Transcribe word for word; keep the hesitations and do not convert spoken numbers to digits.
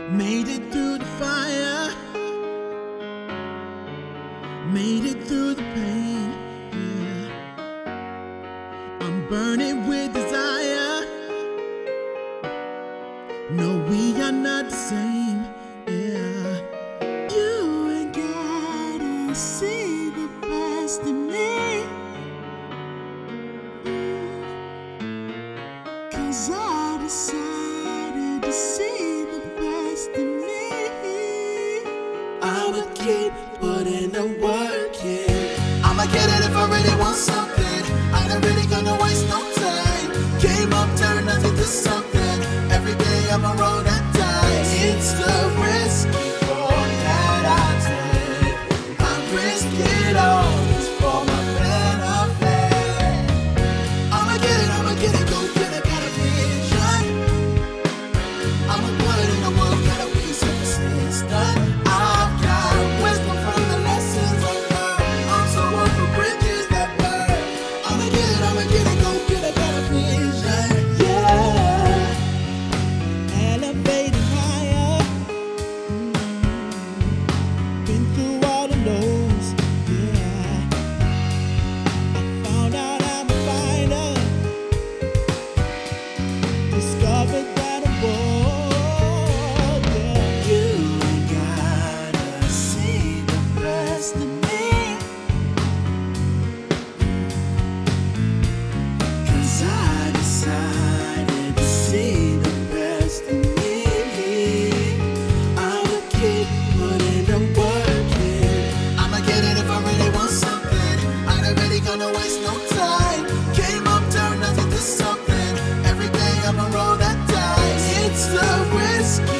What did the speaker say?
Made it through the fire, made it through the pain, yeah. I'm burning with desire. No, we are not the same, yeah. You ain't gotta see the best in me, cause I decided to see the best in me. I'ma keep putting the work in. I'ma get it if I really want something. I ain't really gonna waste no time. Came up, turned nothing to something. Every day I'ma roll that dice. It's the risky road that I take. I risk it all just for my benefit. I'ma get it, I'ma get it, go get it, got a vision. I'ma put it in the work, gotta be so persistent. I've got wisdom from the lessons I learned. I'm so worth for bridges that burn. I'ma get it, I'ma get it, go get it, got a vision. Yeah. Elevating higher. Been through all the lows. Yeah. I found out I'm a fighter. Discovered that I'm bold, yeah. You ain't gotta see the best in me, cause I decided to see the best in me. I'ma keep putting the work in. I'ma get it if I really want something. I ain't really gonna waste no time. Came up, turned nothing to something. Every day I'ma roll that dice. It's the risky